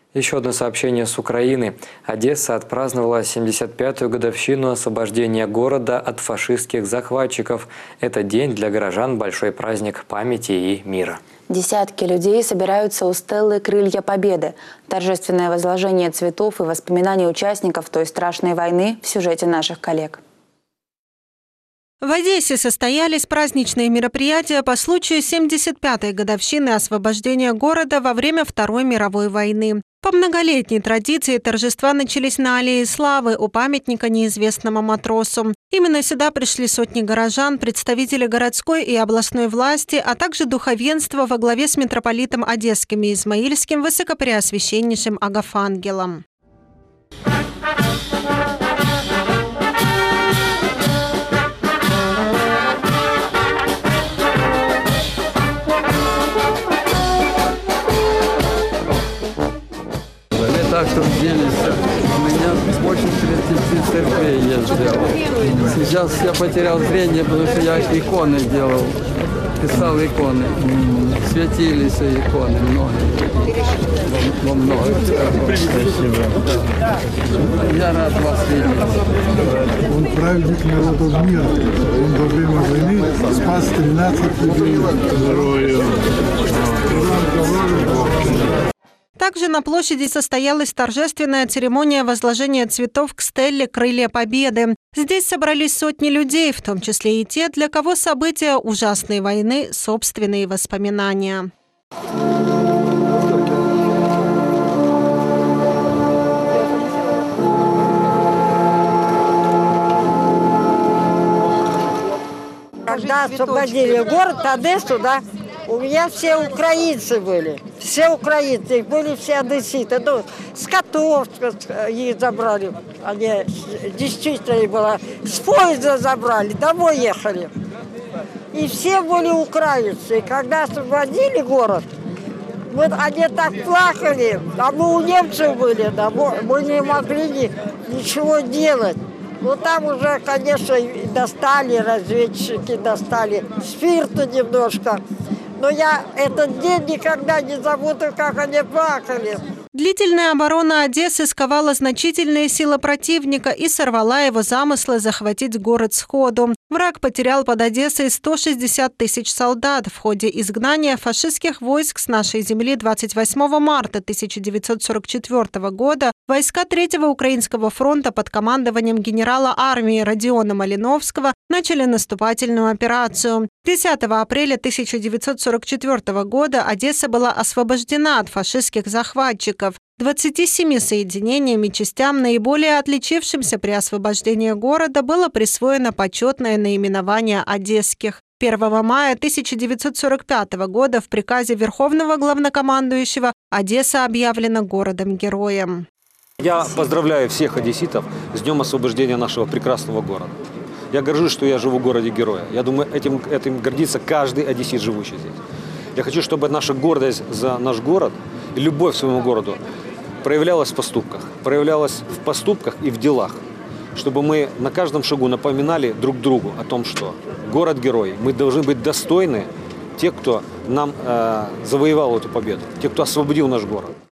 Еще одно сообщение с Украины. Одесса отпраздновала 75-ю годовщину освобождения города от фашистских захватчиков. Это день для горожан большой праздник памяти и мира. Десятки людей собираются у стеллы «Крылья Победы». Торжественное возложение цветов и воспоминания участников той страшной войны в сюжете наших коллег. В Одессе состоялись праздничные мероприятия по случаю 75-й годовщины освобождения города во время Второй мировой войны. По многолетней традиции торжества начались на Аллее Славы у памятника неизвестному матросу. Именно сюда пришли сотни горожан, представители городской и областной власти, а также духовенство во главе с митрополитом Одесским и Измаильским Высокопреосвященнейшим Агафангелом. Так трудились. У меня больше 30 церквей я сделал. Сейчас я потерял зрение, потому что я иконы делал. Писал иконы. Светились иконы многие. Во многих. Спасибо. Я рад вас видеть. Он праведник народов мира. Он во время войны спас 13 людей. Героев. Также на площади состоялась торжественная церемония возложения цветов к стелле «Крылья Победы». Здесь собрались сотни людей, в том числе и те, для кого события ужасной войны – собственные воспоминания. Когда освободили город Одессу, да, у меня все украинцы были. Все украинцы, были все одесситы. Ну, с Котовска их забрали. Они действительно было. С поезда забрали, домой ехали. И все были украинцы. И когда освободили город, они так плакали, а мы у немцев были, да, мы не могли ничего делать. Ну, там уже, конечно, достали, разведчики достали спирта немножко. Но я этот день никогда не забуду, как они плакали. Длительная оборона Одессы сковала значительные силы противника и сорвала его замыслы захватить город сходу. Враг потерял под Одессой 160 тысяч солдат в ходе изгнания фашистских войск с нашей земли 28 марта 1944 года. Войска 3-го Украинского фронта под командованием генерала армии Родиона Малиновского начали наступательную операцию. 10 апреля 1944 года Одесса была освобождена от фашистских захватчиков. 27 соединениями частям, наиболее отличившимся при освобождении города, было присвоено почетное наименование «Одесских». 1 мая 1945 года в приказе Верховного главнокомандующего Одесса объявлена городом-героем. Я поздравляю всех одесситов с Днем освобождения нашего прекрасного города. Я горжусь, что я живу в городе-героя. Я думаю, этим гордится каждый одессит, живущий здесь. Я хочу, чтобы наша гордость за наш город и любовь к своему городу проявлялась в поступках и в делах. Чтобы мы на каждом шагу напоминали друг другу о том, что город-герой, мы должны быть достойны тех, кто нам завоевал эту победу, тех, кто освободил наш город.